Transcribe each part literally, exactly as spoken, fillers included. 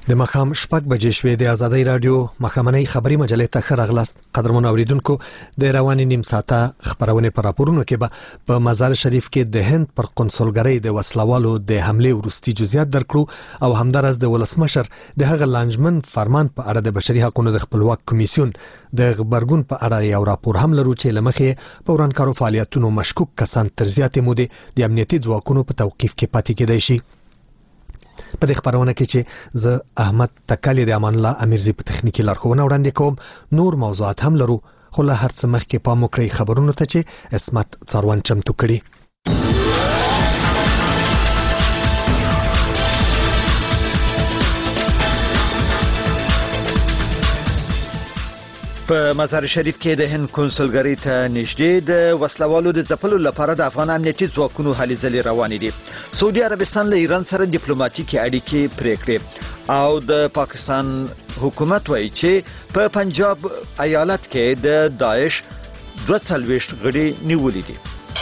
د مخام شپږ بجې شوې د آزادۍ رادیو مخامنۍ خبري مجلې ته ښه راغلاست. قدرمن اوریدونکو، د رواني نیم ساعته خبرونه پر راپورونو کې به په مزار شریف کې د هند پر قونسلګرۍ د وسلوالو د حمله وروستي جزئیات درکړو او همدارس د ولسمشر د هغه لانجمن فرمان په اړه د بشري حقوقو د خپلواک کمیسیون د خبرګون په اړه یو راپور هم لرو چې لمخې په ورانکارو فعالیتونو مشکوک کسان تر زیاتې مودې د امنیتي ځواکونو په توقیف کې پاتې کېدای شي. په دې خبرونه کې چې زه احمد تکالی د امان الله امیرزی په تخنیکی لارښوونه وړاندې کوم، نور موضوعات هم لرو، خو له هر څه مخکې پام وکړئ خبرونو ته چې اسمت څاروان چمتو کړي. په مزار شریف کې د هند کونسلګری ته نږدې د وسلوالو د ځپلو لپاره د افغان امنیتي ځواکونو هلې ځلې روانې دي. سعودي عربستان له ایران سره ډیپلوماټیکي اړیکې پرې کړې او د پاکستان حکومت وایي چې په پنجاب ایالت کې د داعش دوه څلوېښت غړي نیولي دي.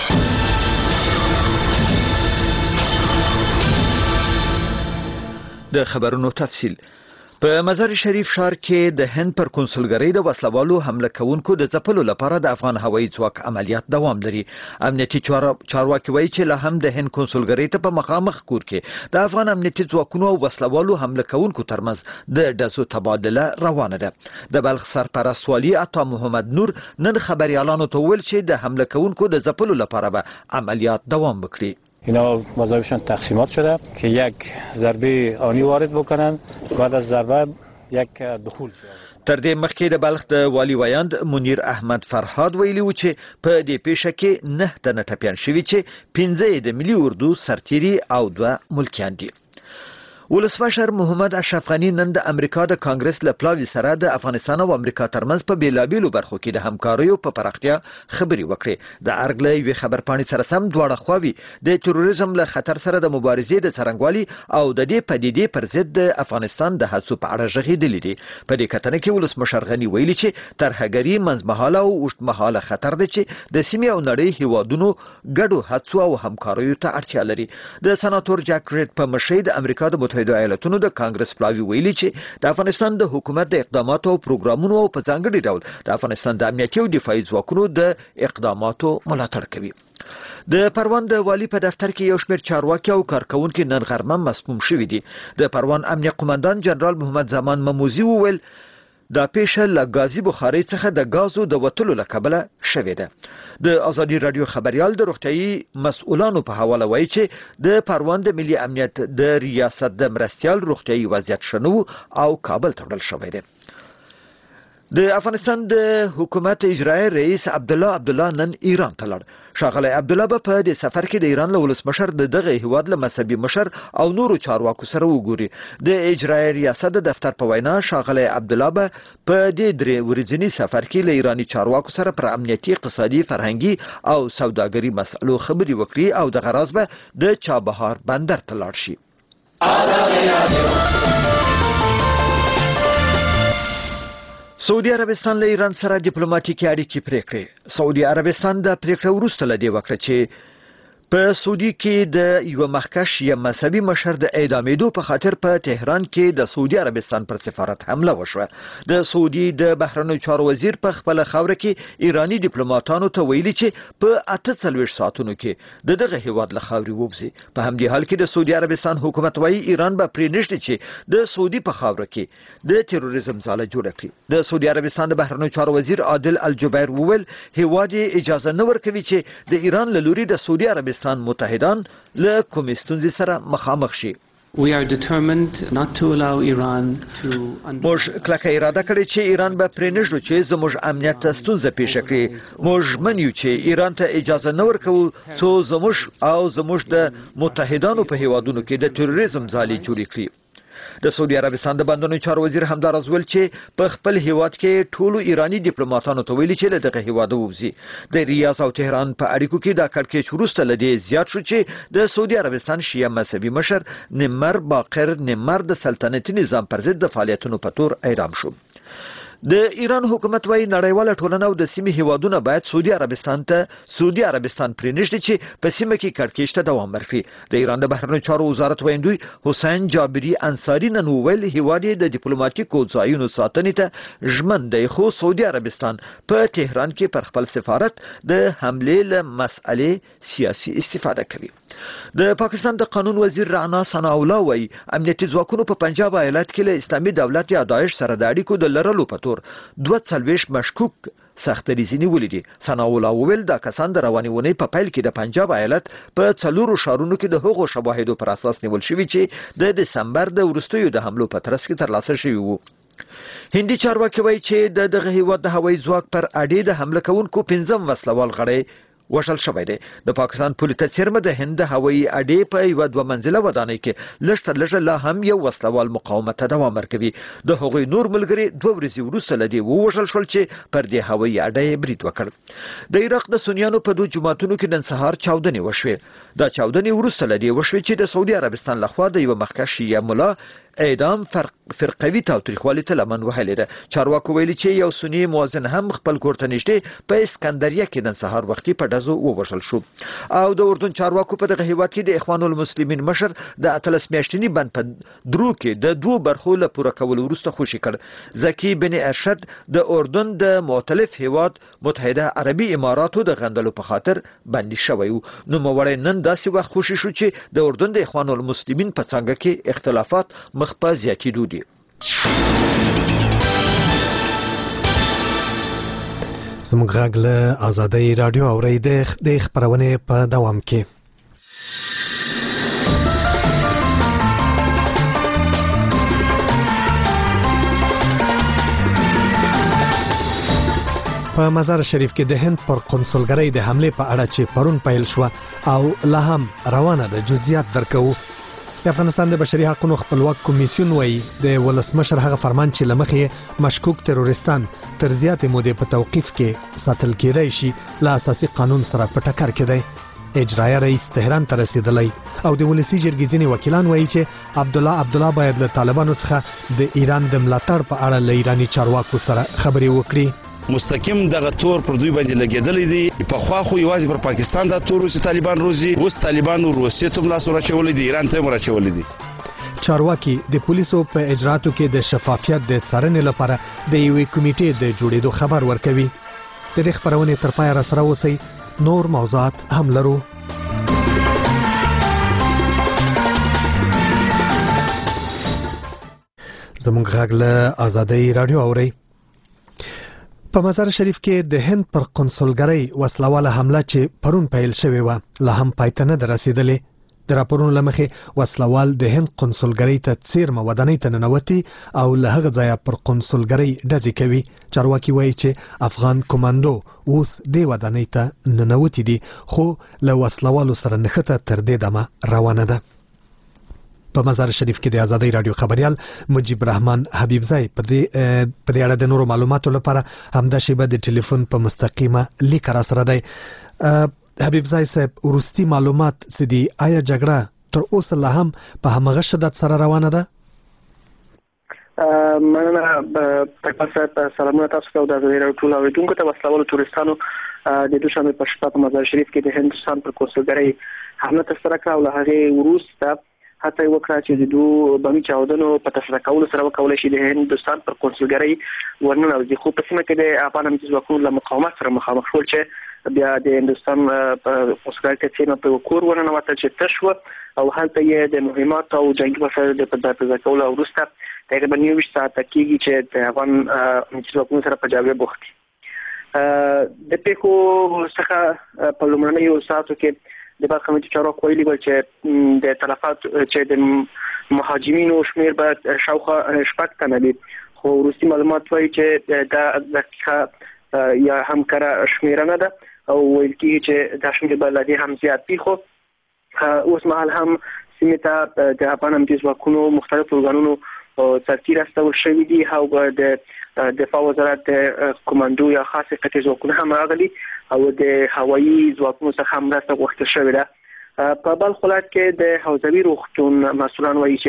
د خبرونو تفصیل. په مزار شریف ښار کې د هند پر کونسلګری د وسلوالو حمله کوونکو د ځپلو لپاره د افغان هوایي ځواک عملیات دوام لري. امنیتي چارواکي وایي چې لا هم د هند کونسلګری ته په مخامخ کور کې د افغان امنیتي ځواکونو او وسلوالو حمله کوونکو ترمنځ د ډزو تبادله روانه ده. د بلخ سرپرست والی عطا محمد نور نن خبريالانو ته ویل چې د حمله کوونکو د ځپلو لپاره به عملیات دوام وکړي. اینا مذاهبشان تقسیمات شده که یک ضربه آنی وارد بکنن، بعد از ضربه یک دخول شده. تر دې مخکې د بلخ د والی ویاند منیر احمد فرهاد ویلي و چې په دې پیښه کې نه تنه ټپیان شوي چې پنځه د ملي اردو سرتیري او دوه ملکیان دي. ولسمشر محمد اشرف غنی نن د امریکا د کانګرس له پلاوي سره د افغانستان او امریکا ترمنځ په بیلابیلو برخو کې د همکاریو په پراختیا خبري وکړې. د ارګ له یوې خبرپاڼې سره سم دواړه خواوې د تروریزم له خطر سره د مبارزې د څرنګوالي او د دې پدیدې پر ضد د افغانستان د هڅو په اړه غږېدلې دي. په دې کتنه کې ولسمشر غنی ویلي چې ترهګري منځمهاله او اوږدمهاله خطر دی چې د سیمې او نړۍ هیوادونو ګډو هڅو او همکاریو ته اړتیا لري. د سناتور جاک ریډ په مشرۍ د امریکا د متحده ایالاتونو د کانګرس پلاوی ویلي چې د افغانستان د حکومت د اقداماتو او پروګرامونو او په ځانګړي ډول د افغانستان د امنیتي او دفاعي ځواکونو د اقداماتو ملاتړ کوي. د پروان د والی په دفتر کې یو شمېر چارواکي او کارکونکي نن غرمه مسموم شوي دي. د پروان امنیه قومندان جنرال محمد زمان مموزي وویل دا پیښه له غازی بخاري څخه د غازو د وټلو له کبله شوې ده. د ازادي رادیو خبريال د روغتيایي مسؤلانو په حواله وایي چې د پروان د ملي امنیت د ریاست د مرستيال روغتيایي وضعیت شنو او کابل ته وړل شوی دی. د افغانستان د حکومت اجرایی رئیس عبد الله عبد الله نن ایران ته لاړ. ښاغلی عبد الله به په دې سفر کې د ایران له ولسمشر د دغه هیواد له مذهبي مشر او نورو چارواکو سره وګوري. د اجرایی ریاست د دفتر په وینا ښاغلی عبد الله به په دې درې ورځني سفر کې له ایراني چارواکو سره پر امنیتي، اقتصادي، فرهنګي او سوداګري مسلو خبري وکړي او د غراض به د چابهار بندر ته لاړ شي. سعودي عربستان له ایران سره ډیپلوماټیکي اړیکې پرې کړې. سعودي عربستان د پریکړه وروسته له دې وکړه چې په سعودي کې د یو مخکښ یا مذهبي مشر د اعدامېدو په خاطر په تهران کې د سعودي عربستان پر سفارت حمله وشوه. د سعودي د بهرنیو چارو وزیر په خپل خوره کې ایرانی ډیپلوماټانو ته ویلي چې په اته څلوېښت ساعتونو کې د دغه هیواد له خاورې ووځي. په همدې حال کې د سعودي عربستان حکومت وایي ایران به پرې نږدې چې د سعودي په خاوره کې د تروریزم ځاله جوړه کړي. د سعودي عربستان د بهرنیو چارو وزیر عادل الجبیر وویل هیواد اجازه نه ورکوي چې د ایران له لوري د سعودي عربستان متحدان له کومې ستونزې سره مخامخ شي. We are determined not to allow Iran to موږ کلکه اراده کړې چې ایران به پرې نږدو چې زموږ امنیت ته ستونزه پیښه کړي. موږ منیو چې ایران ته اجازه نه ورکوو څو زموږ او زموږ د متحدانو په هیوادونو کې د تروریزم ځالې جوړې کړي. د سعودي عربستان د بندرونو چارو وزیر همدارز ویل چې په خپل هیواد کې ټولو ایرانی ډیپلوماټانو ته ویلي چې له دغه هیواده ووځي. د ریاض او تهران په اړیکو کې دا کړکېچ وروسته له دې زیات شو چې د سعودي عربستان شیعه مذهبي مشر نمر باقر نمر د سلطنتي نظام پر ضد د فعالیتونو په تور اعدام شو. د ایران حکومت وايي نړیواله ټولنه او د سیمې هیوادونه باید سعودي عربستان ته سعودي عربستان پرېنږدي چې په سیمه کې کړکېچ ته دوام ورکړي. د ایران د بهرنیو چارو وزارت ویندوی حسین جابری انصاری نن وویل هیواد یې د ډیپلوماټیکو ځایونو ساتنې ته ژمن دی، خو سعودي عربستان په تهران کې پر خپل سفارت د حملې له مسئلې سیاسي استفاده کوي. د پاکستان د قانون وزیر رانا ثناء الله وايي امنیتي ځواکونو په پنجاب ایالت کې له اسلامي دولت یا داعش سره د اړیکو د لرلو په تور دوه څلوېښت مشکوک سختریزي نیولې دي. ثناء الله وویل دا کسان د روانې اونۍ په پیل کې د پنجاب ایالت په څلورو ښارونو کې د هغو شواهدو پر اساس نیول شوي چې د دسمبر د وروستیو د حملو په ترڅ کې ترلاسه شوي وو. هندي چارواکي وایي چې د دغه هیواد د هوایي ځواک پر اډې د حمله کوونکو پنځم وسلوال غړی وشل شوی دی. د پاکستان پولیس څیرمه د هند هوایي اډې په یو دوه منزله ودانۍ کې لږ تر لږه لا هم یو وسلوال مقاومت ته دوام ورکوي. د هغوی نور ملګري دوه ورځې وروسته له دې ووژل شول چې پر دې هوایي اډې برید وکړ. د عراق د سنیانو په دوه جوماتونو کې نن سهار چاودنې وشوې. دا چاودنې وروسته له دې وشوې چې د سعودي عربستان لخوا د یو مخکښ شیعه ملا اعدام فرق فرقوي تاوتریخوالي ته لمن وهلې ده. چارواکو ویلي چې یو سنی مؤذن هم خپل کور ته نږدې په اسکندریه کې نن سهار وختي په ډزو ووژل شو. او د اردن چارواکو په دغه هیواد کې د اخوان المسلمین مشر د اتلس میاشتني بند په درو کې د دوه برخو له پوره کولو وروسته خوشي کړ. زکی بن ارشد د اردن د مؤتلف هیواد متحده عربي اماراتو د غندلو په خاطر بندي شوی و. نو موړی نن داسې وخت خوشي شو چې د اردن د اخوان المسلمین په څنګه کې اختلافات مخ په زیاتېدو دي. زموږ غږ له آزادۍ رادیو اورئ د خپرونې په دوام کې. په مزار شریف کې د هند پر قونسلګرۍ د حملې په اړه چې پرون پیل شو او لا هم روانه ده جزئیات درکو. د افغانستان د بشري حقوقو خپلواک کمیسیون وایي د ولسمشر هغه فرمان چې لمخې مشکوک تروریستان تر زیاتې مودې په توقیف کې ساتل کېدای شي له اساسي قانون سره په ټکر کې دی. اجرایه رئیس تهران ته رسیدلی او د ولسی جرګې ځینې وکیلان وایي چې عبدالله عبدالله باید له طالبانو څخه د ایران د ملاتړ په اړه له ایرانی چارواکو سره خبرې وکړي. مستقیم دغه تور پر دوی باندې لګیدلې دي. په خوا خو یوازې پر پاکستان دا تور چې طالبان روزي اوس طالبان روسیې ته لاس ورچولې دي، ایران ته ورچولې دي. چارواکي د پولیسو په اجراتو کې د شفافیت د څارنې لپاره د یوې کمیټې د جوړېدو خبر ورکوي. د دې خبرونې تر پایه را سره اوسئ، نور موضوعات هم لرو. زموږ غږ له آزادۍ رادیو اورئ. په مزار شریف کې د هند پر قونسلګرۍ وسلواله حمله چې پرون پیل شوې و لا هم پای ته نه ده رسیدلې. د راپورونو له مخې وسلوال د هند قونسلګرۍ ته څیرمه ودانۍ ته ننوتي او له هغه ځایه پر قونسلګرۍ ډزې کوي. چارواکي وایي چې افغان کمانډو اوس دې ودانۍ ته ننوتي دي، خو له وسلوالو سره نښته تر دې دمه روانه ده. په مزار شریف کې د آزادۍ رادیو خبريال مجيب رحمان حبیبزای په دې په دې اړه د نورو معلوماتو لپاره همدا شیبه د ټلیفون په مستقیمه لیک را سره دی. حبیبزای صاحب، ورستي معلومات سدي آیا جګړه تر اوسه لا هم په همغه شدت سره روانه ده؟ مننه تاسو سلامونه تاسو ته د آزادۍ رادیو ټول اوریدونکو ته. وسلوالو تورستانو د دوشنبه په شپه په مزار شریف کې د هندستان پر قونسلګرۍ حمله ترسره کړه او له هغې وروسته حتی وکړه چې د دوه بمي چاودنو په ترسره کولو سره وکولای شي د هندستان پر قونسلګرۍ ورننوځي. خو په سیمه کې د افغان امنیتي ځواکونو له مقاومت سره مخامخ شول چې بیا د هندستان په قونسلګرۍ ته سیمه په کور ورننوتل چې تش و او هلته یې د مهمات او جنگي وسایلو د تجهیز کولو وروسته تقریبا یوویشت ساعته کېږي چې د افغان امنیتي ځواکونو سره په جګړه بوخت دي. د پیښو څخه په لومړنیو ساعتو کې د برخه امنیتي چارواکو ویلي ول چې د تلفات چې د مهاجمینو شمیر به شاوخوا شپږ تنه دي، خو وروستي معلومات وایي چې دا دقیقه یا هم کره شمیره نه ده او ویل کېږي چې دا شمیر به له دې هم زیات وي. خو اوس مهال هم سیمې ته د افغان امنیتي ځواکونو مختلفو ارګانونو سرتیر استول شوي دي او د دفاع وزارت د کمانډو یا خاصه قطعي ځواکونه هم راغلي او د هوایي ځواکونو څخه مرسته غوښتل شوې ده. په بلخ ولایت کې د حوزوي روغتون مسؤلان وایي چې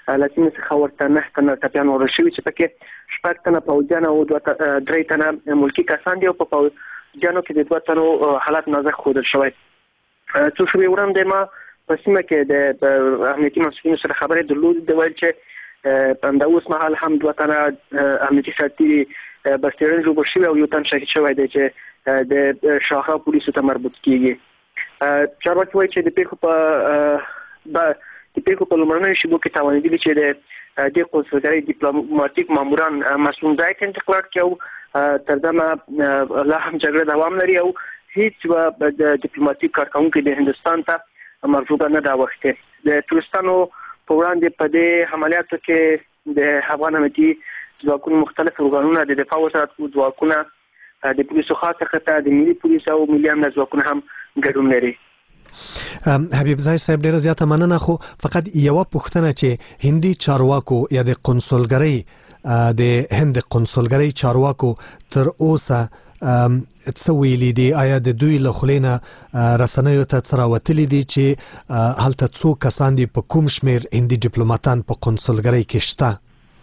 لاتین څخه ورته نه تنه ټپیان ورشي چې پکې شپږ تنه پوځیان او دوه درې تنه ملکی کسان دي او په پوځیانو کې د دوه تنو حالت نازک ښودل شوی. څو شپې وړاندې ما په سیمه کې د امنیتي مسؤلینو سره خبرې درلودې د ویل چې په همدا اوس مهال هم دوه تنه امنیتي سرتیري بسترن جوړ شوي او یو تن شهید شوی دی چې د شاهرا پولیسو ته مربوط کیږي. چارواکي وایي چې د پیښو په د پیښو په لومړنیو شېبو کې توانېدلي چې د دې قونسلګرۍ ډیپلوماټیک ماموران مسؤل ځای ته انتقال کړي او تر دمه لا هم جګړه دوام لري او هیڅ د ډیپلوماټیک کارکونکو د هندستان ته مرجوبه نه دا وخت د ټورستانو په وړاندې په دې عملیاتو کې د افغان امنیتي ځواکونو مختلف ارګانونه د دفاع وزارت ځواکونه د پولیسو خاصه خطه د ملي پولیس او ملي امنیت ځواکونه هم ګډون لري. حبیب زای صاحب ډیره زیاته مننه خو فقط یو پوښتنه چې هندي چارواکو یا د قونسلګرۍ د هند قونسلګرۍ چارواکو تر اوسه څه ویلي دي؟ آیا د دوی له خلینا رسنیو ته څه راوتلي دي چې هلته څو کسان دي په کوم شمیر هندي ډیپلوماټان په قونسلګرۍ کې شته؟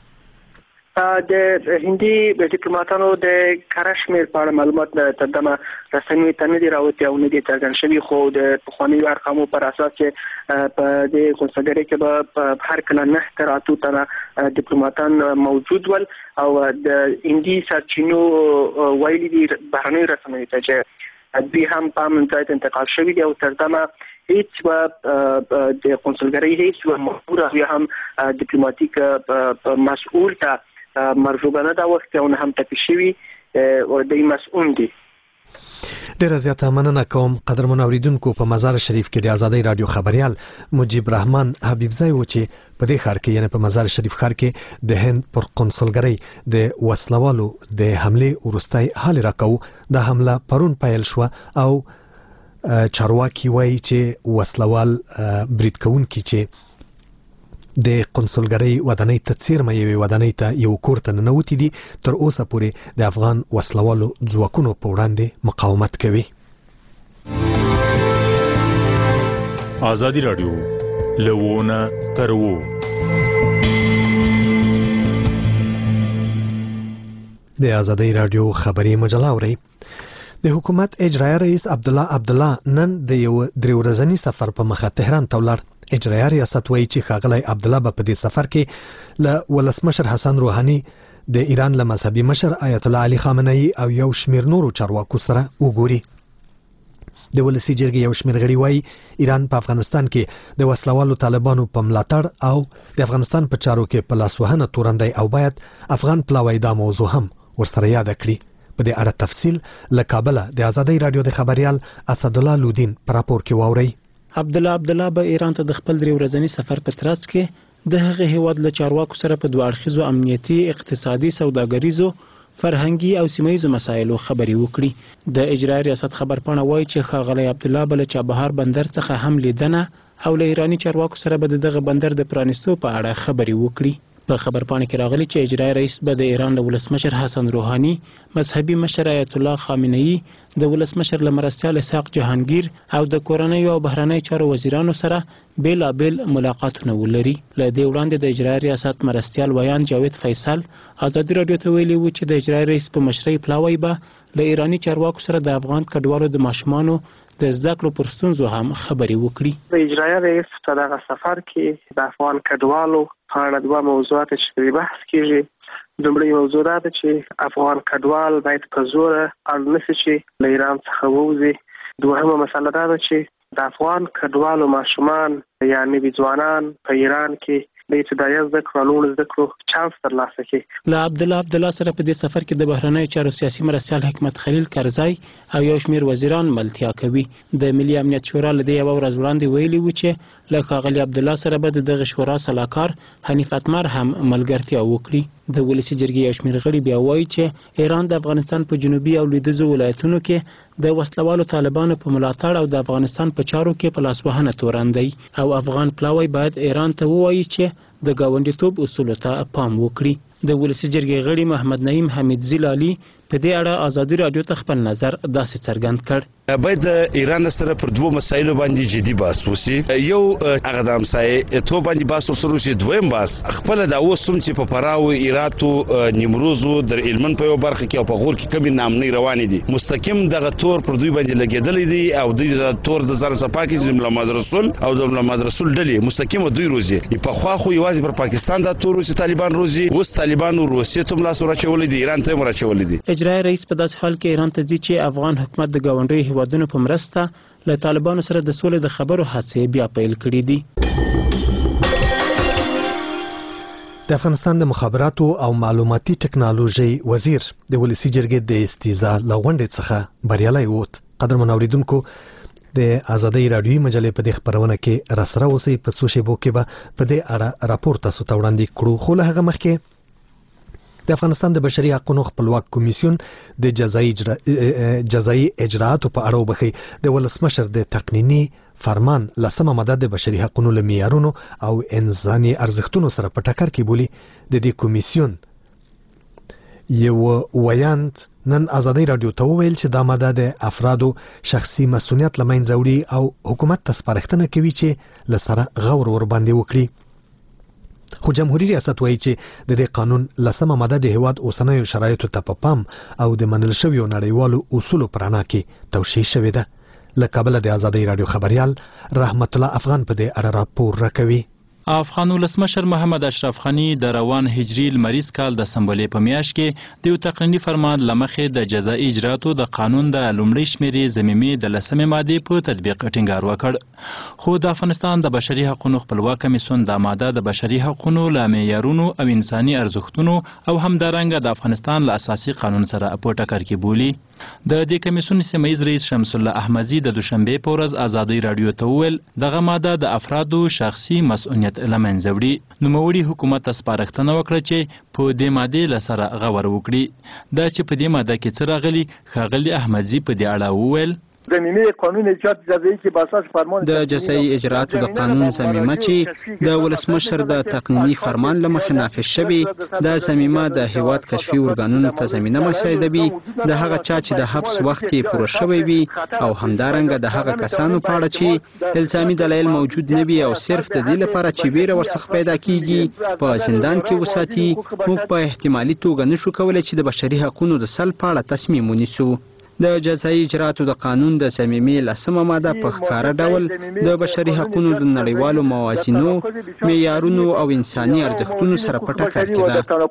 د هندي ډیپلوماټانو د کارشمیر په اړه معلومات تر دمه رسمي ته نه دي راوتي او نه دي څرګند شوي خو د پخوانیو ارقامو پر اساس چې په د قونسلګرۍ کې به هر کله نه تر اتو تنه ډیپلوماټان موجود ول او د هندي سرچینو ویلي دي بهرنیو رسنیو ته چې دوی هم په امن ځای ته انتقال شوي دي او تر دمه هیڅ د قونسلګرۍ هیڅ مامور یا هم ډیپلوماټیک مسؤل ته مرجوبه نه دا وخت او نه هم تپی شوی او د مسؤل دي. ډیره زیاته مننه کوم قدرمن اوریدونکو. په مزار شریف کې د آزادۍ رادیو خبريال مجيب رحمان حبیب زای و چې په دې ښار کې یعنی په مزار شریف ښار کې د هند پر قونسلګرۍ د وسلوالو د حمله ورستای حال راکاو. د حمله پرون پیل شو او چارواکي وایي چې وسلوال برید کوونکي چې د قونسلګرۍ ودانۍ ته څیرمه یوې ودانۍ ته یو کور ته ننوتي دي تر اوسه پورې د افغان وسلوالو ځواکونو په وړاندې مقاومت کوي. آزادی رادیو لوونه ترو د آزادۍ رادیو خبري مجله اوري. د حکومت اجرایي رئیس عبدالله عبدالله نن د یو درې ورځني سفر په مخه تهران ته ولاړ. اجرایي ریاست وایي چې ښاغلی عبدالله به په دې سفر کې له ولسمشر حسن روحاني د ایران له مذهبي مشر آیت الله علي خامنه‌ای او یو شمیر نورو چارواکو سره وګوري. د ولسی جرګې یو شمیر غړي وایي ایران په افغانستان کې د وسلوالو طالبانو په ملاتړ او د افغانستان په چارو کې په لاسوهنه تورندای او باید افغان پلاوی دا موضوع هم ورسره یاد کړي. په دې اړه تفصیل له کابل د آزادۍ رادیو د خبريال اسد الله لودین پر راپور کې واوري. عبدالله عبدالله به ایران ته د خپل درې ورځني سفر په ترڅ کې د هغه هیواد له چارواکو سره په دوه اړخیزو امنیتي، اقتصادي، سوداګریزو، فرهنګي او سیمایي مسایلو خبرې وکړي. د اجرایي ریاست خبرپاڼه وایي چې ښاغلی عبدالله به له چابهار بندر څخه هم لیدنه او له ایراني چارواکو سره به دغه بندر د پرانیستو په اړه خبرې وکړي. په خبرپاڼه کې راغلي چې اجرایي رئیس به د ایران له ولسمشر حسن روحاني، مذهبي مشر آیت الله خامنه‌ای، د ولسمشر له مرستیال اسحاق جهانگیر او د کورنۍ او بهرنۍ چارو وزیرانو سره بیلابیل ملاقاتونه ولري. له دې وړاندې د اجرایي ریاست مرستیال ویان جاوید فیصل آزادي رادیو ته ویلي و چې د اجرایي رئیس په مشرۍ پلاوی به له ایراني چارواکو سره د افغان کډوالو د ماشومانو د زده کړو پر ستونزو هم خبرې وکړي. د اجرایي رئیس په دغه سفر کې د افغان کډوالو په اړه دوه موضوعات چې بحث کیږي. لومړی موضوع دا ده چې افغان کډوال باید په زور اړ نشي چې له ایران څخه ووځي. دوهمه مسله دا ده چې د افغان کډوالو ماشومان یا نوي ځوانان په ایران کې د ابتدایي زده کړو لوړ زده کړو چانس ترلاسه کړي. له عبدالله عبدالله سره په دې سفر کې د بهرنیو چارو سیاسي مرستیال حکمت خلیل کرزی او یو شمیر وزیران ملتیا کوي. د ملي امنیت شورا له دې یوه ورځ وړاندې ویلي و چې له ښاغلي عبدالله سره به د دغه شورا سلاکار حنیف اتمر هم ملګرتیا وکړي. د ولسي جرګې یو شمیر غړي بیا وایي چې ایران د افغانستان په جنوبي او لویدیځو ولایتونو کې د وسلوالو طالبانو په ملاتړ او د افغانستان په چارو کې په لاسوهنه توراندي او افغان پلاوی باید ایران ته ووایي چې د ګاونډیتوب اصولو ته پام وکړي. د ولسي جرګې غړي محمد نعیم حمیدزی لالي په دې اړه ازادي رادیو ته خپل نظر داسې څرګند کړ. باید ایران سره پر دوه مسایلو باندې جدي بحث وشي. یو هغه د همسایه ته باندې بحث وسره وشي، دویم بحث خپل د اوس سم چې په پراو ایراتو نیمروزو در علمن په یو برخه کې او په غور کې کمی نامنۍ روان دي، مستقیم دغه تور پر دوی باندې لګیدل دي او د تور د زر صفاکي د محمد رسول او د محمد رسول ډلې مستقیم دوی روزي. په خوا خو یوازې پر پاکستان د تور چې طالبان روزي، اوس طالبان او روسیه تم لاس ورچول دي، ایران ته ورچول دي. اجرایي رئیس په داسې حال کې ایران ته ځي چې افغان حکومت د ګاونډي هیوادونو په مرسته له طالبانو سره د سولې د خبرو هڅې بیا پیل کړې دي. د افغانستان د مخابراتو او معلوماتي ټکنالوژي وزیر د ولسی جرګې د استیزا لغونډې څخه بریالي ووت. قدرمن اوریدونکو، د ازادي رادیوي مجلې په دې خبرونه کې راسره اوسئ. په څو شیبو کې به په دې اړه راپور تاسو ته وړاندې کړو. خو له هغه مخکې د افغانستان د بشري حقوقو خپلواک کمیسیون د جزایي اجرا... جزایي اجراءاتو په اړه وبخي د ولسمشر د تقنینی فرمان لسمه ماده د بشري حقوقو له معیارونو او انساني ارزښتونو سره په ټکر کې بولی. د دې کمیسیون یو ویاند نن ازادي رادیو ته وویل چې دا ماده د افرادو شخصي مسؤلیت لمنځه وړي او حکومت ته سپارښتنه کوي چې لسره غور ور باندې وکړي. خو جمهوریت ریاست وایي چې د دې قانون لسمه ماده د هیواد اوسنیو شرایطو ته په پام او د منل شویو نړیوالو اصولو پر اړه کې توشیح شوې ده. له کابل د ازادي رادیو خبريال رحمت الله افغان په دې اړه راپور راکوي. افغان ولسمشر محمد اشرف غنی د روان هجری لمریز کال د سمبولې په میاشت کې د یو تقنینی فرمان لمخې د جزایي اجراءاتو د قانون د لومړۍ شمیرې ضمیمې د لسمې مادې په تطبیق ټینګار وکړ. خو د افغانستان د بشري حقوقو خپلواک کمیسیون د ماده د بشري حقوقو له معیارونو او انساني ارزښتونو او همدارنګه د افغانستان له اساسي قانون سره په ټکر کې بولی. د دې کمیسیون سیمایي رئیس شمس الله احمدي د دوشنبه په ورځ ازادي رادیو ته وویل دغه ماده د افرادو شخصي مسؤلیت لمنځه وړي. نوموړي حکومت ته سپارښتنه وکړه چې په دې ماده لسره غور وکړي. دا چې په دې ماده کې څه راغلي، ښاغلي احمدزي په دې اړه وویل ضمیمه قانون اجرات جزایی کې په اساس فرمان د جزایي اجراءاتو د قانون ضمیمه چې د ولسمشر د تقنینی فرمان لمخې نافذ شوی، د ضمیمه د هیواد کشفي ارګانونو ته زمینه مساعدوي د هغه چا چې د حبس وخت یې پوره شوی وي او همدارنګه د هغه کسانو په اړه چې الزامي دلایل موجود نه وي او صرف د دې لپاره چې ویره ورڅخه پیدا کیږي په زندان کې وساتي. موږ په احتمالي توګه نشو کولای چې د بشري حقوقو د سلب په اړه تصمیم ونیسو. د جزایي اجراءاتو د قانون د ضمیمې لسمه ماده په ښکاره ډول د بشري حقوقو د نړیوالو موازینو، معیارونو او انساني ارزښتونو سره په ټکر کې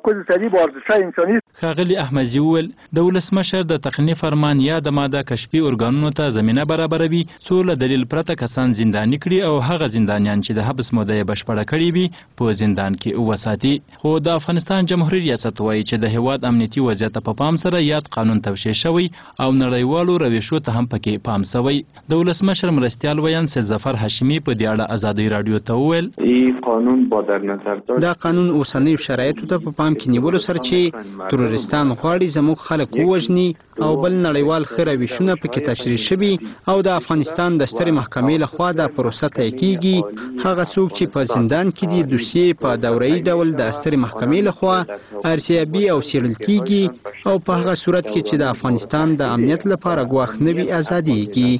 ده. ښاغلي احمدزي وویل د ولسمشر د تقنیني فرمان یا د ماده کشفي ارګانونو ته زمینه برابروي څو له دلیل پرته کسان زنداني کړي او هغه زندانیان چې د حبس موده یې بشپړه کړې وي په زندان کې وساتي. خو د افغانستان جمهوریت ریاست وایي چې د هیواد امنیتي وضعیت په پام سره یاد قانون توشیح شوی او نړیوالو رویشو ته هم پکې پام شوی. د ولسمشر مرستیال ویان سید ظفر هاشمي په دې اړه ازادي رادیو ته وویل قانون با در نظر داشت دا قانون اوسنیو شرایطو ته په پام کې نیولو سره چې تروریستان غواړي زموږ خلک ووژني او بل نړیوال ښه رویشونه پکې تشریح شوي او د افغانستان د سترې محکمې لخوا دا پروسه طی کیږي. هغه څوک چې په زندان کې دي دوسیې په دوره‌ایي ډول د سترې محکمې لخوا ارزیابي او څیړل کیږي او په هغه صورت کې چې د افغانستان د امنیت لپاره ګواښ نه وي ازاديږي.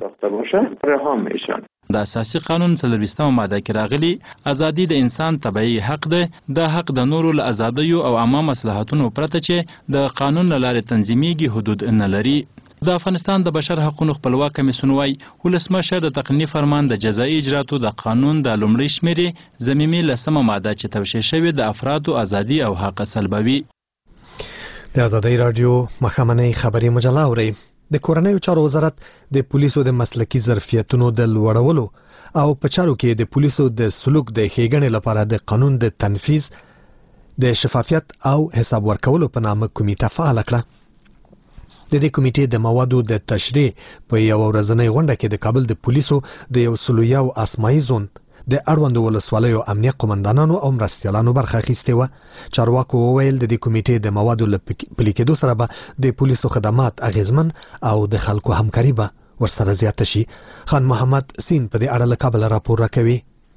د اساسي قانون څلورویشتمه ماده کې راغلي ازادي د انسان طبیعي حق ده. د حق د نورو له ازادیو او عامه مصلحتونو پرته چې د قانون له لارې تنظیمیږي حدود نه لري. د افغانستان د بشر حقوقو خپلواک کمیسیون وايي ولسمشر د تقنینی فرمان د جزایي اجراءاتو د قانون د لومړۍ شمیرې ضمیمې لسمه ماده چې توشیح شوې د افرادو ازادي او حق سلبوي. د ازادي رادیو مخامنۍ خبري مجله اوري. د کورنیو چارو وزارت د پولیسو د مسلکي ظرفیتونو د لوړولو او په چارو کې د پولیسو د سلوک د ښېګڼې لپاره د قانون د تنفیذ د شفافیت او حساب ورکولو په نامه کمیټه فعال کړه. د دې کمیټې د موادو د تشریح په یو ورځنۍ غونډه کې د کابل د پولیسو د یو سلو یو اسماعي زون د اړوندو ولسوالیو امنیه قومندانانو او مرستیالانو برخه اخیستې وه. چارواکو وویل د دې کمیټې د موادو له پلي کېدو سره به د پولیسو خدمات اغیزمن او د خلکو همکاري به ورسره زیاته شي. خان محمد سین په دې اړه له کابل راپور راکوي.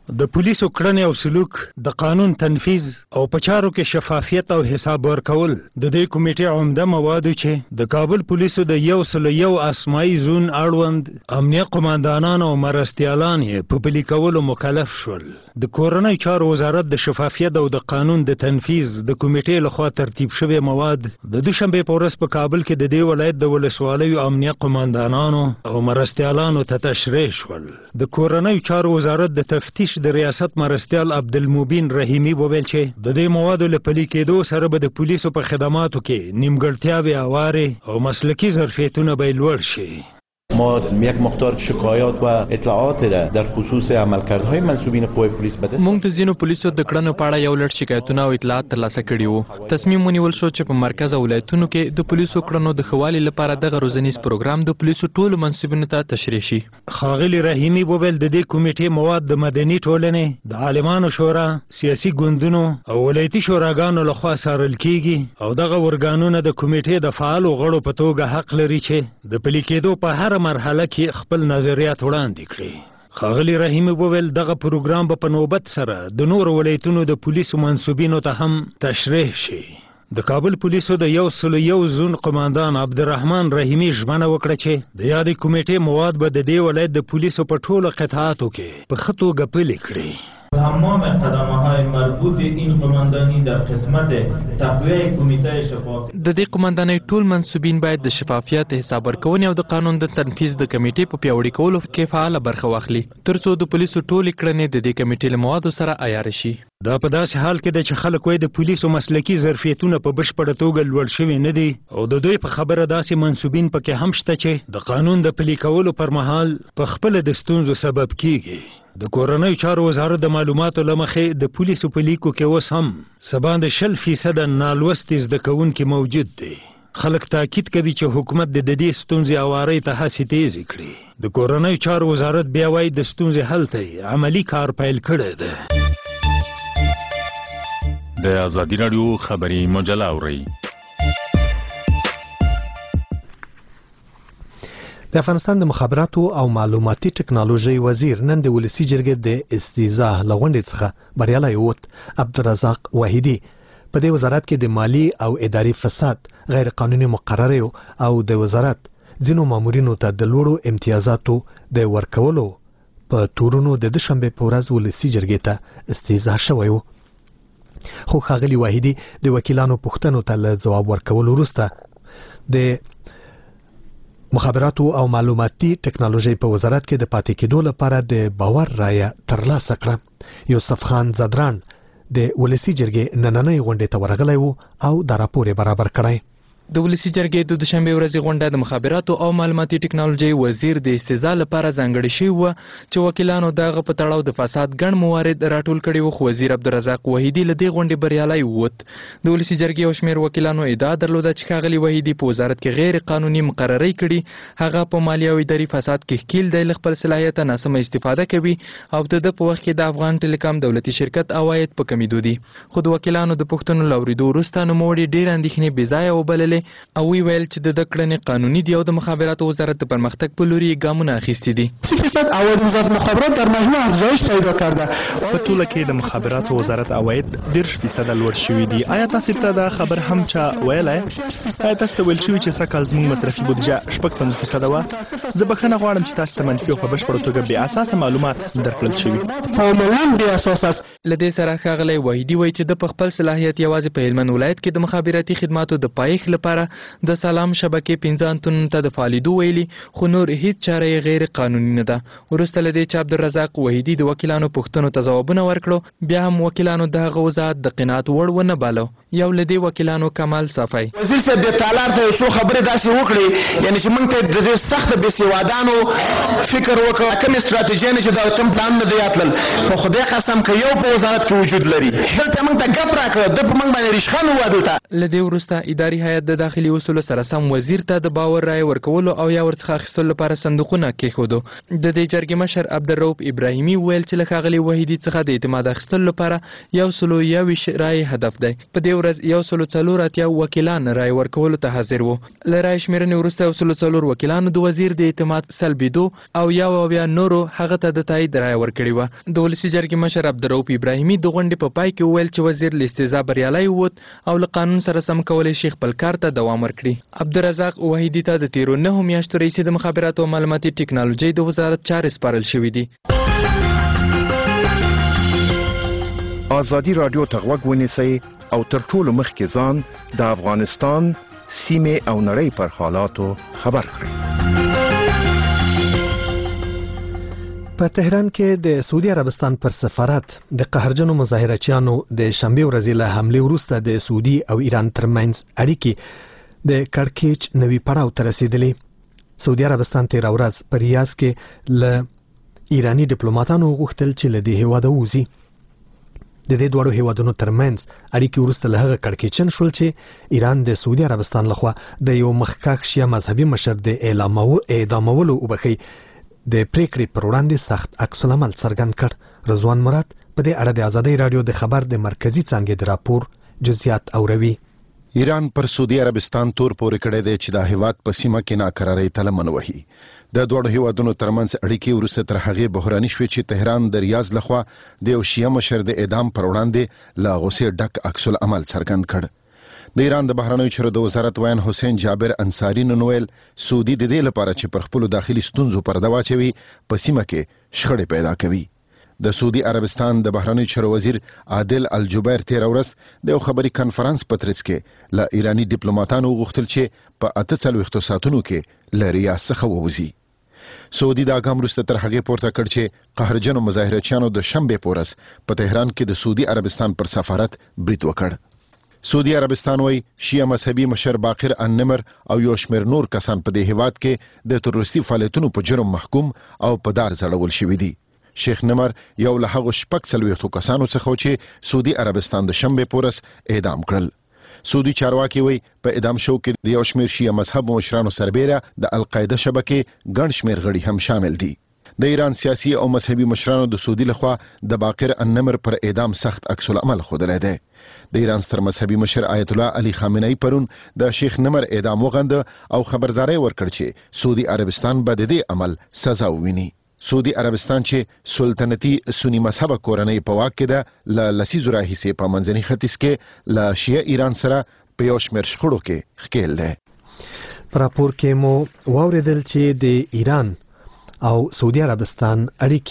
د پولیسو کړنې او سلوک د قانون تنفیذ او په چارو کې شفافیت او حساب ورکول د دې کمیټې عمده مواد چې د کابل پولیسو د یو سل یو اسماعي زون اړوند امنیه قوماندانان او مرستیالان یې په پلي کولو مکلف شول. د کورنۍ چارو وزارت د شفافیت او د قانون د تنفیذ د کمیټې لخوا ترتیب شوی مواد د دوشنبه په ورځ په کابل کې د دې ولایت د ولسوالیو امنیه قوماندانانو او مرستیالانو ته تشریح شول. د کورنۍ چارو وزارت د تفتیش د ریاست مرستیال عبدالمبین رحیمی وویل چې د دې موادو له پلي کېدو سره به د پولیسو په خدماتو کې نیمګړتیاوې هوارې او مسلکي ظرفیتونه به لوړ شي. ما یک مقدار شکایات و اطلاعات را در خصوص عملکردهای منسوبین قوای پلیس به دست موږ د ځینو پولیسو د کړنو په اړه یو لړ شکایتونه او اطلاعات ترلاسه کړي وو. تصمیم ونیول شو چې په مرکز او ولایتونو کې د پولیسو کړنو د ښه والي لپاره دغه روزنیز پروګرام د پولیسو ټولو منصبونو ته تشریح شي. ښاغلي رحیمي وویل د دې کمیټې مواد د مدني ټولنې د عالمانو شورا سیاسي ګوندونو او ولایتي شوراګانو لخوا څارل کیږي او دغه ورګانونه د کمیټې د فعالو غړو په توګه حق لري چې د پلي کېدو په هر مرحله کې خپل نظریات وړاندې کړي. ښاغلي رحیمي وویل دغه پروګرام به په نوبت سره د نورو ولایتونو د پولیسو منصوبینو ته هم تشریح شي. د کابل پولیسو د یو سل یو زون قماندان عبدالرحمن رحیمي ژمنه وکړه چې د یادې کمیټې مواد به د دې ولایت د پولیسو په ټولو قطعاتو کې په ښه توګه پلي کړي. تمام قدم‌های مربوط این قماندانی در قسمت تقویه کمیته شفاف د دې قماندانۍ ټول منصوبین باید د شفافیت، حساب ورکونې او د قانون د تنفیذ د کمیټې په پیاوړي کولو کې فعاله برخه واخلي ترڅو د پولیسو ټولې کړنې د دې کمیټې له موادو سره عیار شي. دا په داسې حال کې ده چې خلک وایي د پولیسو مسلکي ظرفیتونه په بشپړه توګه لوړ شوي نه دي او د دوی په خبره داسې منصوبین پکې هم شته چې د قانون د پلي کولو پر مهال په خپله د ستونزو سبب کیږي. د کورنۍ چارو وزارت د معلوماتو له مخې د پولیسو په لیکو کې اوس هم څه باندې شل فیصده نالوستي زده کوونکي موجود دي. خلک تاکید کوي چې حکومت د دې ستونزې هوارۍ ته هڅې تیزې کړي. د کورنۍ چارو وزارت بیا وایي د ستونزې حل ته عملي کار پیل کړی دی. د ازادي راډیو خبري مجله اورئ. د افغانستان د مخابراتو او معلوماتي ټکنالوژي وزیر نن د ولسی جرګې د استیزاه لغونډې څخه بریالی ووت. عبدالرزاق وحیدی په دې وزارت کې د مالی او اداري فساد، غیر قانوني مقررو او د وزارت ځینو مامورینو ته د لوړو امتیازاتو د ورکولو په تورونو د دوشنبه په ورځ ولسی جرګې ته استیزاه شوی و. خو ښاغلي وحیدی د وکیلانو پوښتنو ته له ځواب ورکولو وروسته د مخابراتو او معلوماتي ټکنالوژي په وزارت کې د پاتې کېدو لپاره د باور رایه ترلاسه کړه. یوسف خان زدران د ولسی جرګې نننۍ غونډې ته ورغلی و او دا راپور یې برابر کړی. د ولسی جرګې د دوشنبه ورځې غونډه د مخابراتو او معلوماتي ټکنالوژي وزیر د استیزاه لپاره ځانګړې شوې وه چې وکیلانو دغه په تړاو د فساد ګڼ موارد راټول کړي وو. خو وزیر عبدالرزاق وحیدي له دې غونډې بریالی ووت. د ولسی جرګې یو شمېر وکیلانو ادعا درلوده چې ښاغلي وحیدي په وزارت کې غیر قانوني مقررۍ کړي، هغه په مالي او اداري فساد کې ښکیل دی، له خپل صلاحیته ناسمه استفاده کوي او د ده په وخت کې د افغان ټیلیکام دولتي شرکت عواید په کمیدو دي. خو د وکیلانو د پوښتنو له اورېدو وروسته نوموړي ډېرې اندېښنې بې ځایه وبللې او وی ویل چې د کړنې قانوني دي او د مخابراتو وزارت د پرمختګ په لوري ګامونه اخیستي دي. سی فیصد عواید وزارت مخابرات در مجموع افزایش پیدا کرده. په ټوله کې د مخابراتو وزارت عواید دېرش فیصده لوړ شوي دي. آیا تاسو ته دا خبر هم چا ویلی؟ آیا تاسو ته ویل شوي چې سږکال زموږ مصرفي بودیجه شپږ پنځوس فیصده وه؟ زه بښنه غواړم چې تاسو ته منفي او په بشپړه توګه بې اساسه معلومات درکړل شوي. کاملا بې اساس است. له دې سره ښاغلی وحیدي وایي چې د په خپل صلاحیت یوازې په هلمند ولایت کې د مخابراتي خدماتو د پایښت لپاره د سلام شبکې پنځه انتونو ته د فعالېدو ویلي، خو نور هیڅ چاره یې غیر قانوني نه ده. وروسته له دې چې عبدالرزاق وحیدي د وکیلانو پوښتنو ته ځوابونه ورکړو، بیا هم وکیلانو د هغه وضاحت د قناعت وړ ونه باله. یو له دې وکیلانو کمال صافی وزیر صاحب د تالار ته څو خبرې داسې وکړي، یعنی چې موږ ته د دې سخت بېسوادانو فکر وکړو کوم استراتیژي نه چې دا کوم پلان نه دی اتلل. په خدای قسم که یو په وزارت کې وجود لري دلته موږ ته ګپ راکړه، د په موږ باندې ریشخند ووه. دلته له دې وروسته اداري هیئت د د داخلي اصولو سره سم وزیر ته د باور رای ورکولو او یا ورڅخه اخیستلو لپاره صندوقونه کېښودو. د دې جرګې مشر عبدالرؤف ابراهیمي ویل چې له ښاغلي وحیدي څخه د اعتماد اخیستلو لپاره یو سلو یوویشت رای هدف دی. په دې ورځ یو سلو څلور اتیا وکیلان رای ورکولو ته حاضر وو. له رای شمېرنې وروسته یو سلو څلور وکیلانو د وزیر د اعتماد سلبېدو او یو اویا نورو هغه ته د تایید رای ورکړې وه. د ولسي جرګې مشر عبدالرؤف ابراهیمي د غونډې په پای کې وویل چې وزیر له استهزا بریالی ووت او له قانون سره سم کولی شي خپل کار ته دوام ورکړي. عبدالرزاق وحیدي ته د تیرو نهو میاشتو رئیس د مخابراتو او معلوماتي ټکنالوژۍ د وزارت چارې سپارل شوي دي. ازادي راډیو ته غوږ ونیسئ او تر ټولو مخکې ځان د افغانستان سیمې او نړۍ پر حالاتو خبر کړئ. په تهران کې د سعودي عربستان پر سفارت د قهرجنو مظاهرچیانو د شنبه ورځې له حمله وروسته د سعودي او ایران ترمنځ اړیکې د کړکېچ نوي پړاو ته رسیدلې. سعودي عربستان تیر ورځ په ریاض کې له ایرانی ډیپلوماټانو غوښتل چې له دې هیواده ووځي. د دې دوړو هیوادونو ترمنځ اړیکې وروسته له هغه کړکېچن شول چې ایران د سعودي عربستان لخوا د یو مخکښ شیعه مذهبي مشر د اعدامولو وبخي د پریکړې پر وړاندې سخت عکس العمل څرګند کړ. رضوان مراد په دې اړه د ازادۍ رادیو د خبر د مرکزی څانګې د راپور جزئیات اوروي. ایران پر سعودي عربستان تور پورې کړی دی چې د هیواد په سیمه کې ناکرارۍ ته لمن وهي. د دوړو هیوادونو ترمنځ اړیکې وروسته تر هغې بحراني شوې چې تهران د ریاض لخوا د یو شیعه مشر د اعدام پر وړاندې له غوسې ډک عکس العمل څرګند کړ. د ایران د بهرنیو چارو د وزارت ویان حسین جابر انصاری نن ویل سعودي د دې لپاره چې پر خپل داخلي ستونزو پرده واچوي په سیمه کې شخړې پیدا کوي. د سعودي عربستان د بهرنیو چارو وزیر عادل الجبیر تیر ورځ د یو خبري کانفرنس په ترڅ کې له ایرانی ډیپلوماټانو غوښتل چې په اته څلوېښتو ساعتونو کې له ریاض څخه ووځي. سعودي دا ګام وروسته تر هغې پورته کړ چې قهرجنو مظاهرچیانو د شنبې په ورځ په تهران کې د سعودي عربستان پر سفارت برید وکړ. سعودي عربستان وای شیعه مذهبي مشر باقر النمر او یو شمېر نور کسان په دې هیواد کې د تروریستي فعالیتونو په جرم محکوم او په دار ځړول شوي دي. شیخ نمر یو له هغو شپږ څلوېښتو کسانو څخه چې سعودي عربستان د شنبې په ورځ اعدام کړل. سعودي چارواکي وای په اعدام شو کې د یو شمېر شیعه مذهب مشرانو سربېره د القاعده شبکې ګڼ شمېر غړي هم شامل دي. د ایران سیاسي او مذهبي مشرانو د سعودي لخوا د باقر النمر پر اعدام سخت عکس العمل ښودلی دی. د ایران ستر مذهبي مشر آیت الله علي خامنه‌ای پرون د شیخ نمر اعدام وغنده او خبرداري ورکړ چې سعودي عربستان به د دې عمل سزا وویني. سعودي عربستان چې سلطنتي سنی مذهب کورنۍ په واک کې ده له لسیزو راهیسې په منځني ختیځ کې له شیعه ایران سره په یو شمېر شخړو کې ښکېل دی. په راپور کې مو واورېدل چې د ایران او سعودي عربستان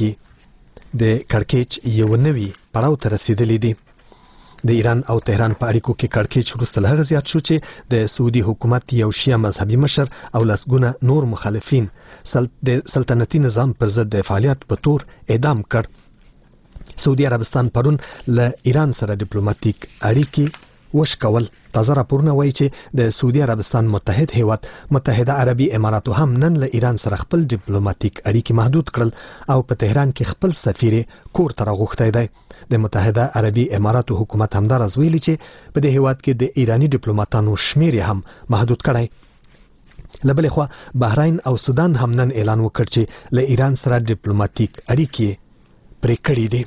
اړیکې د کړکېچ یو نوي پړاو ته رسیدلې دي. د ایران او تهران په اړیکو کې کړکېچ وروسته له هغه زیات شو چې د سعودي حکومت یو شیعه مذهبي مشر او لسګونه نور مخالفین د سلطنتي نظام پر ضد د فعالیت په تور اعدام کړ. سعودي عربستان پرون له ایران سره ډیپلوماټیک اړیکې وشکول. تازه راپورونه وایي چې د سعودي عربستان متحد هیواد متحده عربي اماراتو هم نن له ایران سره خپل ډیپلوماټیک اړیکې محدود کړل او په تهران کې خپل سفیر کور ته راغوښتی دی. د متحده عربي اماراتو حکومت همدارس ویلي چې په دې هیواد کې د ایرانی ډیپلوماټانو شمیر هم محدود کړی. له بلې خوا بحرین او سودان هم نن اعلان وکړ چې له ایران سره ډیپلوماټیک اړیکې پرې کړې دي.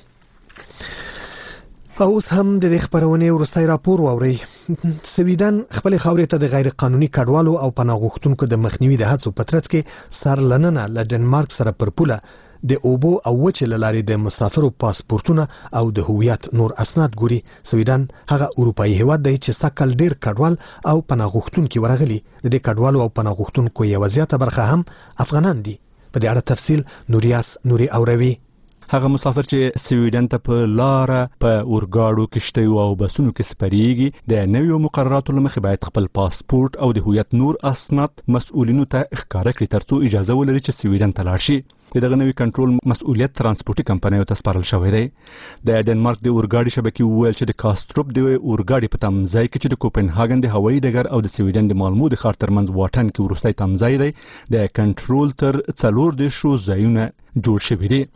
او اوس هم د خبرونې وروستی راپور واورئ. سویډن خپل خاورې ته د غیر قانوني کډوالو او پناه غوښتونکو د مخنیوي د هڅو په ترڅ کې سرلننه له ډنمارک سره پر پوله د اوبو او وچې له لارې د مسافرو پاسپورتونه او د هویت نور اسناد ګوري. سویډن هغه اروپایي هیواد دی چې سږ کال ډېر کډوال او پناه غوښتونکي ورغلي. د دې کډوالو او پناه غوښتونکو یوه زیاته برخه هم افغانان دي. په دې اړه تفصیل نوریاس نوري اوروي. هغه مسافر چې سویډن ته په لاره په اورګاړو کشتیو او بسونو کې سپریږي د نویو مقرراتو له مخې باید خپل پاسپورت او د هویت نور اسناد مسؤلینو ته ښکاره کړي ترڅو اجازه ولري چې سویډن ته لاړ شي. دغه نوی کنټرول مسؤلیت ترانسپورتي کمپنیو ته سپارل شوی دی. د ډنمارک د اورګاډي شبکې وویل چې د کاستروپ د اورګاډي په تمځای کې چې د کوپنهاګن د هوایي ډګر او د سویډن د مالمو د ښار ترمنځ واټن کې وروستی تمځای دی د کنټرول تر څلور دېرشو ځایونه جوړ شوي دي.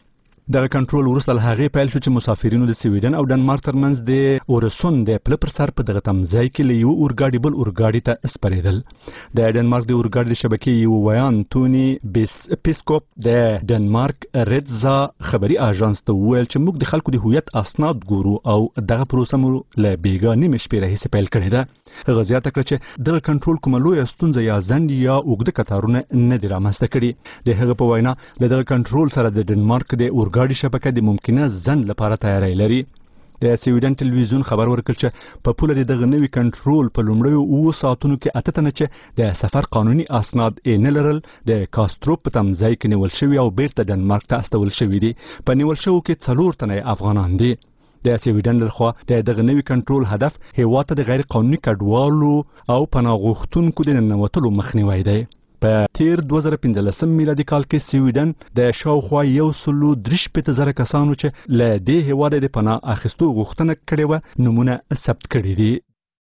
دغه کنټرول وروسته له هغې پیل شو چې مسافرینو د سویډن او ډنمارک ترمنځ د اورسون د پله پر سر په دغه تمځای کې له یو اورګاډي بل اورګاډي ته سپرېدل. د ډنمارک د اورګاډي د شبکې یو ویان توني بیس پیسکوپ د ډنمارک ریډزا خبري اژانس ته وویل چې موږ د خلکو د هویت اسناد ګورو او دغه پروسه مو له بیګا نیمه شپې راهیسې پیل کړې ده. هغه زیاته کړه چې دغه کنټرول کومه لویه ستونزه یا ځنډ یا اوږده کتارونه نه دي رامنځته کړي. د هغه په وینا له دغه کنټرول سره د ډنمارک د اورګاډي شبکه د ممکنه ځنډ لپاره تیاری لري. د سویډن ټلویزیون خبر ورکړ چې په پوله د دغه نوي کنټرول په لومړیو اوه ساعتونو کې اته تنه چې د سفر قانوني اسناد یې نه لرل د کاستروپ په تمځای کې نیول شوي او بیرته ډنمارک ته استول شوي دي. په نیول شوو کې څلور تنه افغانان دي. د سویډن لخوا د دغه نوي کنټرول هدف هیواد ته د غیر قانوني کډوالو او پناه غوښتونکو د ننوتلو مخنیوی دی. په تیر دوه زره پنځلسم میلادي کال کې سویډن د شاوخوا یو سلو درې شپېته زره کسانو چې له دې هیواده د پناه اخیستو غوښتنه کړې وه نومونه ثبت کړي دي.